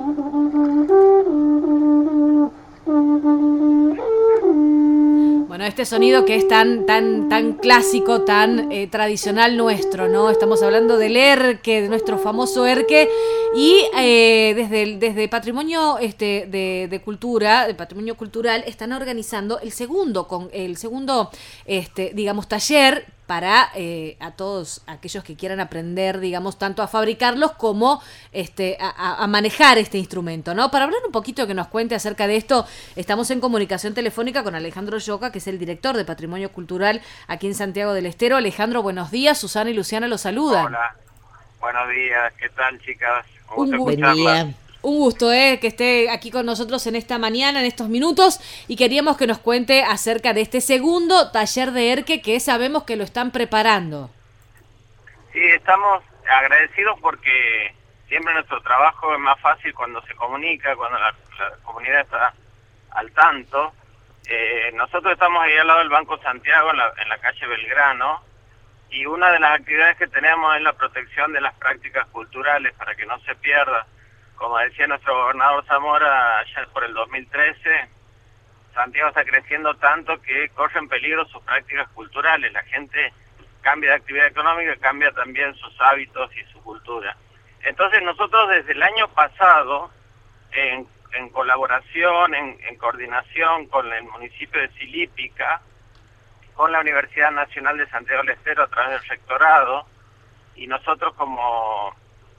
Bueno, este sonido que es tan clásico, tan tradicional nuestro, ¿no? Estamos hablando del erque, de nuestro famoso erque, y desde Patrimonio de Cultura, de Patrimonio Cultural, están organizando el segundo digamos, taller para a todos aquellos que quieran aprender, digamos, tanto a fabricarlos como a manejar este instrumento, ¿no? Para hablar un poquito, que nos cuente acerca de esto, estamos en comunicación telefónica con Alejandro Lloca, que es el director de Patrimonio Cultural aquí en Santiago del Estero. Alejandro, buenos días. Susana y Luciana los saludan. Hola, buenos días, ¿qué tal, chicas? Un Un gusto gusto. Buen escucharlas. día. Un gusto, que esté aquí con nosotros en esta mañana, en estos minutos, y queríamos que nos cuente acerca de este segundo taller de ERKE que sabemos que lo están preparando. Sí, estamos agradecidos porque siempre nuestro trabajo es más fácil cuando se comunica, cuando la comunidad está al tanto. Nosotros estamos ahí al lado del Banco Santiago, en la calle Belgrano, y una de las actividades que tenemos es la protección de las prácticas culturales para que no se pierda. Como decía nuestro gobernador Zamora allá por el 2013, Santiago está creciendo tanto que corre en peligro sus prácticas culturales. La gente cambia de actividad económica, cambia también sus hábitos y su cultura. Entonces nosotros desde el año pasado, en colaboración, en coordinación con el municipio de Silípica, con la Universidad Nacional de Santiago del Estero a través del rectorado, y nosotros como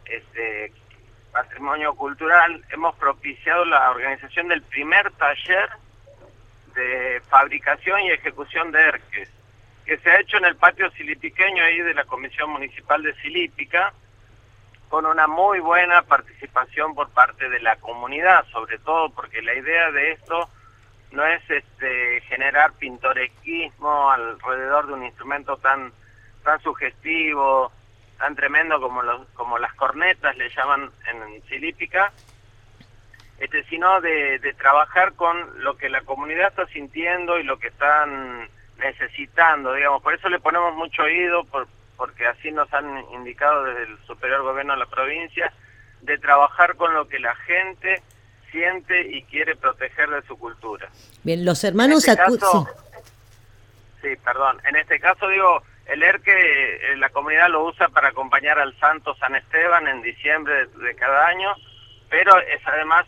Patrimonio Cultural hemos propiciado la organización del primer taller de fabricación y ejecución de ERKES, que se ha hecho en el patio silipiqueño ahí de la Comisión Municipal de Silípica, con una muy buena participación por parte de la comunidad, sobre todo porque la idea de esto no es generar pintoresquismo alrededor de un instrumento tan sugestivo, tan tremendo como las cornetas le llaman en Silípica, sino de trabajar con lo que la comunidad está sintiendo y lo que están necesitando, digamos. Por eso le ponemos mucho oído, porque así nos han indicado desde el superior gobierno de la provincia, de trabajar con lo que la gente siente y quiere proteger de su cultura. Bien, los En hermanos este caso, sí. sí, perdón, en este caso digo, el ERKE la comunidad lo usa para acompañar al Santo San Esteban en diciembre de cada año, pero es además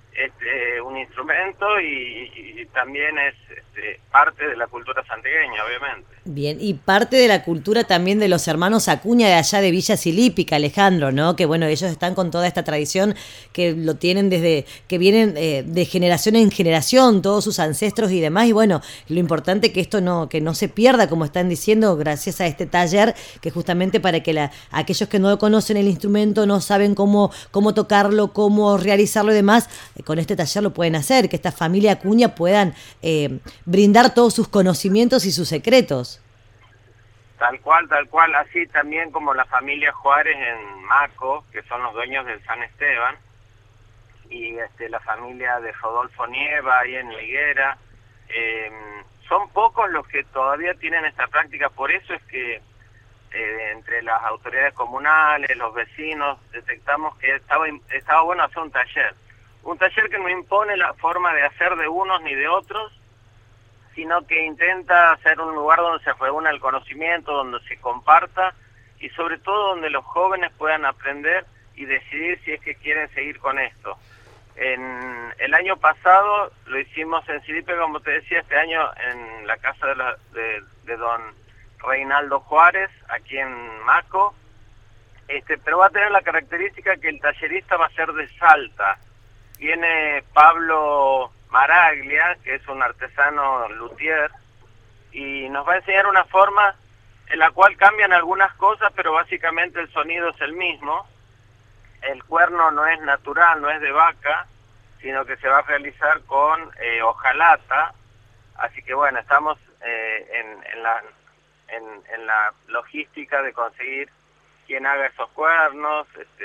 un instrumento y también es parte de la cultura santiagueña, obviamente. Bien, y parte de la cultura también de los hermanos Acuña de allá de Villa Silípica, Alejandro, ¿no? Que bueno, ellos están con toda esta tradición que lo tienen desde que vienen de generación en generación, todos sus ancestros y demás, y bueno, lo importante que esto que no se pierda, como están diciendo, gracias a este taller, que justamente para que aquellos que no conocen el instrumento, no saben cómo tocarlo, cómo realizarlo y demás, con este taller lo pueden hacer, que esta familia Acuña puedan brindar todos sus conocimientos y sus secretos. Tal cual, así también como la familia Juárez en Maco, que son los dueños del San Esteban, y la familia de Rodolfo Nieva ahí en Higuera. Son pocos los que todavía tienen esta práctica, por eso es que entre las autoridades comunales, los vecinos, detectamos que estaba bueno hacer un taller que no impone la forma de hacer de unos ni de otros, sino que intenta ser un lugar donde se reúna el conocimiento, donde se comparta y sobre todo donde los jóvenes puedan aprender y decidir si es que quieren seguir con esto. El año pasado lo hicimos en Silípica, como te decía, este año en la casa de don Reinaldo Juárez, aquí en Maco, pero va a tener la característica que el tallerista va a ser de Salta. Viene Pablo Maraglia, que es un artesano luthier, y nos va a enseñar una forma en la cual cambian algunas cosas, pero básicamente el sonido es el mismo. El cuerno no es natural, no es de vaca, sino que se va a realizar con hojalata. Así que bueno, estamos en la logística de conseguir quien haga esos cuernos,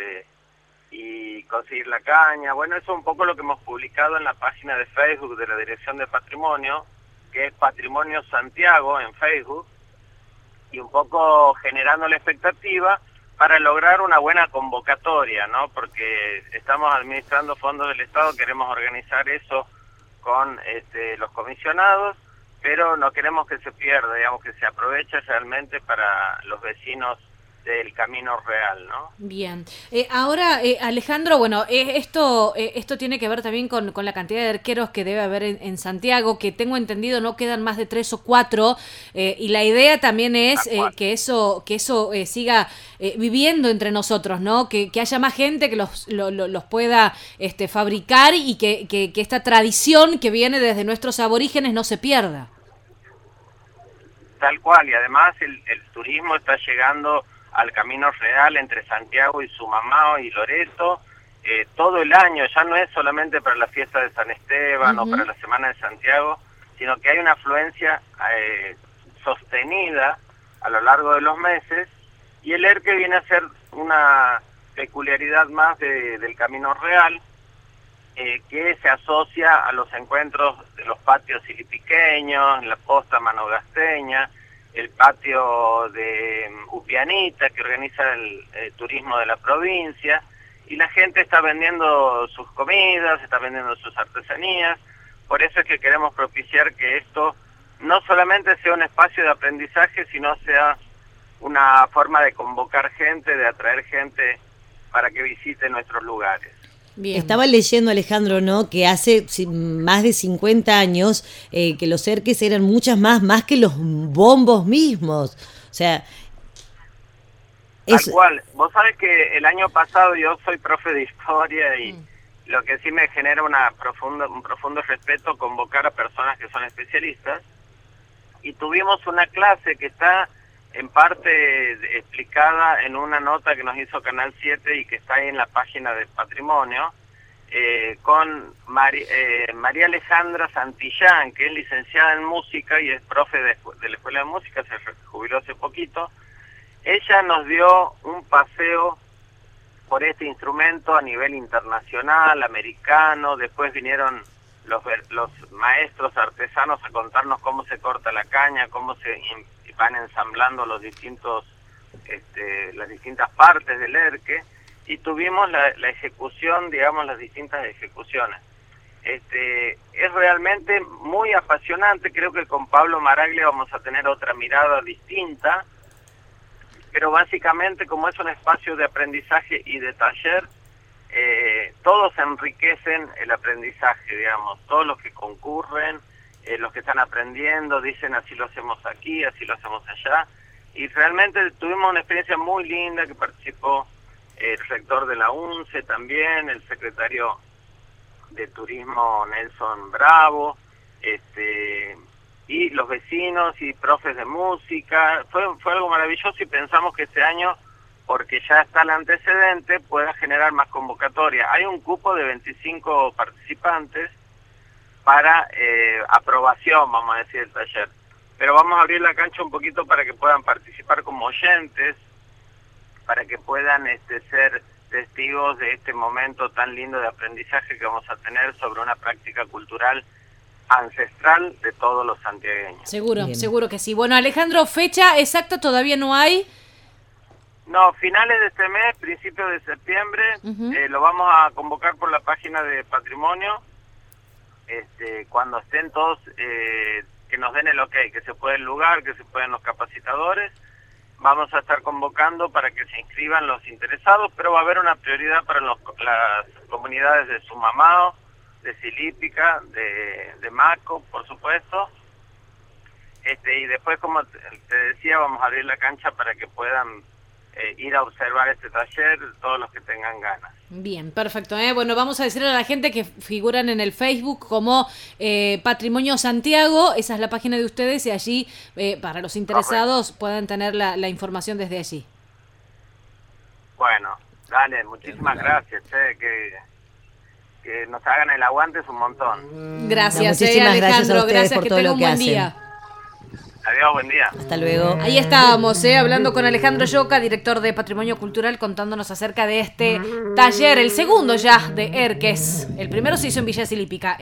y conseguir la caña. Bueno, eso es un poco lo que hemos publicado en la página de Facebook de la Dirección de Patrimonio, que es Patrimonio Santiago en Facebook, y un poco generando la expectativa, para lograr una buena convocatoria, ¿no? Porque estamos administrando fondos del Estado, queremos organizar eso con los comisionados, pero no queremos que se pierda, digamos, que se aproveche realmente para los vecinos del Camino Real, ¿no? Bien. Ahora, Alejandro, bueno, esto tiene que ver también con la cantidad de arqueros que debe haber en Santiago, que tengo entendido no quedan más de 3 o 4, y la idea también es que eso siga viviendo entre nosotros, ¿no? Que haya más gente que los pueda fabricar y que esta tradición que viene desde nuestros aborígenes no se pierda. Tal cual, y además el turismo está llegando al Camino Real entre Santiago y Sumamao y Loreto todo el año. Ya no es solamente para la fiesta de San Esteban o para la Semana de Santiago, sino que hay una afluencia sostenida a lo largo de los meses, y el Erque viene a ser una peculiaridad más del Camino Real, que se asocia a los encuentros de los patios silipiqueños, la posta manogasteña, el patio de Upianita, que organiza el turismo de la provincia, y la gente está vendiendo sus comidas, está vendiendo sus artesanías. Por eso es que queremos propiciar que esto no solamente sea un espacio de aprendizaje, sino sea una forma de convocar gente, de atraer gente para que visite nuestros lugares. Bien. Estaba leyendo, Alejandro, ¿no?, que hace más de 50 años que los erques eran muchas más que los bombos mismos. O sea, tal cual. Vos sabés que el año pasado yo soy profe de historia y lo que sí me genera un profundo respeto convocar a personas que son especialistas, y tuvimos una clase que está en parte explicada en una nota que nos hizo Canal 7 y que está ahí en la página de Patrimonio, con María Alejandra Santillán, que es licenciada en música y es profe de la Escuela de Música, se jubiló hace poquito. Ella nos dio un paseo por este instrumento a nivel internacional, americano. Después vinieron los maestros artesanos a contarnos cómo se corta la caña, cómo se van ensamblando las distintas partes del erque, y tuvimos la ejecución, digamos, las distintas ejecuciones. Es realmente muy apasionante. Creo que con Pablo Maraglia vamos a tener otra mirada distinta, pero básicamente, como es un espacio de aprendizaje y de taller, todos enriquecen el aprendizaje, digamos, todos los que concurren, los que están aprendiendo, dicen así lo hacemos aquí, así lo hacemos allá, y realmente tuvimos una experiencia muy linda, que participó el rector de la UNCE también, el secretario de Turismo Nelson Bravo, y los vecinos y profes de música. Fue algo maravilloso, y pensamos que este año, porque ya está el antecedente, pueda generar más convocatoria. Hay un cupo de 25 participantes para aprobación, vamos a decir, del taller. Pero vamos a abrir la cancha un poquito para que puedan participar como oyentes, para que puedan ser testigos de este momento tan lindo de aprendizaje que vamos a tener sobre una práctica cultural ancestral de todos los santiagueños. Seguro que sí. Bueno, Alejandro, fecha exacta todavía no hay. No, finales de este mes, principios de septiembre, lo vamos a convocar por la página de Patrimonio. Cuando estén todos, que nos den el ok, que se puede el lugar, que se pueden los capacitadores, vamos a estar convocando para que se inscriban los interesados, pero va a haber una prioridad para las comunidades de Sumamao, de Silípica, de Maco, por supuesto, y después, como te decía, vamos a abrir la cancha para que puedan ir a observar este taller todos los que tengan ganas. Bien, perfecto. Bueno, vamos a decirle a la gente que figuran en el Facebook como Patrimonio Santiago, esa es la página de ustedes, y allí, para los interesados, puedan tener la información desde allí. Bueno, dale, muchísimas gracias, que nos hagan el aguante es un montón. Gracias, muchísimas Alejandro, gracias por que todo tenga lo un que buen hacen. día. Adiós, buen día. Hasta luego. Ahí estábamos, hablando con Alejandro Lloca, director de Patrimonio Cultural, contándonos acerca de este taller, el segundo ya de Erques. El primero se hizo en Villa Silípica.